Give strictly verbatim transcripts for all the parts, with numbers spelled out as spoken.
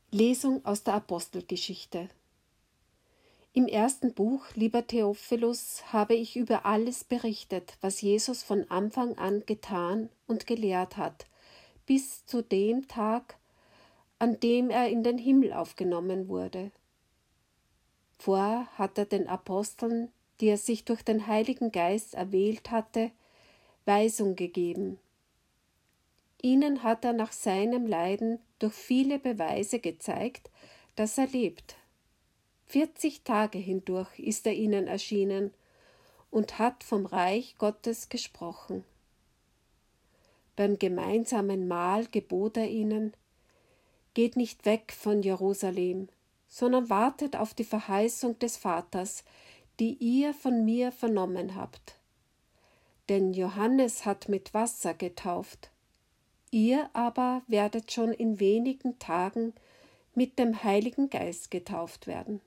Lesung aus der Apostelgeschichte. Im ersten Buch, lieber Theophilus, habe ich über alles berichtet, was Jesus von Anfang an getan und gelehrt hat, bis zu dem Tag, an dem er in den Himmel aufgenommen wurde. Vorher hat er den Aposteln, die er sich durch den Heiligen Geist erwählt hatte, Weisung gegeben. Ihnen hat er nach seinem Leiden durch viele Beweise gezeigt, dass er lebt. Vierzig Tage hindurch ist er ihnen erschienen und hat vom Reich Gottes gesprochen. Beim gemeinsamen Mahl gebot er ihnen: Geht nicht weg von Jerusalem, sondern wartet auf die Verheißung des Vaters, die ihr von mir vernommen habt. Denn Johannes hat mit Wasser getauft. Ihr aber werdet schon in wenigen Tagen mit dem Heiligen Geist getauft werden.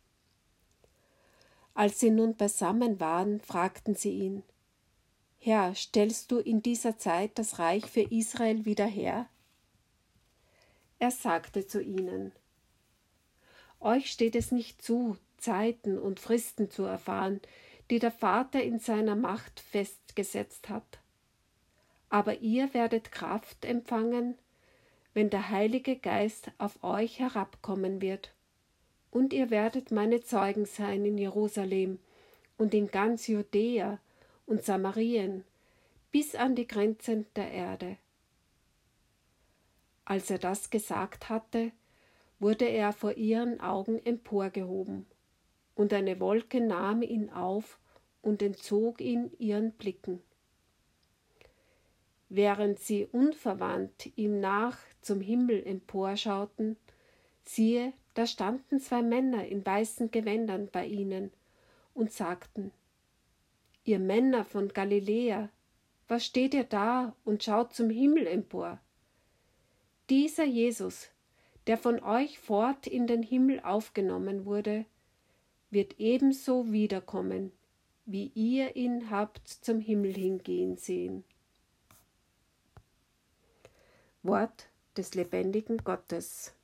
Als sie nun beisammen waren, fragten sie ihn: Herr, stellst du in dieser Zeit das Reich für Israel wieder her? Er sagte zu ihnen: Euch steht es nicht zu, Zeiten und Fristen zu erfahren, die der Vater in seiner Macht festgesetzt hat. Aber ihr werdet Kraft empfangen, wenn der Heilige Geist auf euch herabkommen wird, und ihr werdet meine Zeugen sein in Jerusalem und in ganz Judäa und Samarien, bis an die Grenzen der Erde. Als er das gesagt hatte, wurde er vor ihren Augen emporgehoben, und eine Wolke nahm ihn auf und entzog ihn ihren Blicken. Während sie unverwandt ihm nach zum Himmel emporschauten, siehe, da standen zwei Männer in weißen Gewändern bei ihnen und sagten: Ihr Männer von Galiläa, was steht ihr da und schaut zum Himmel empor? Dieser Jesus, der von euch fort in den Himmel aufgenommen wurde, wird ebenso wiederkommen, wie ihr ihn habt zum Himmel hingehen sehen. Wort des lebendigen Gottes.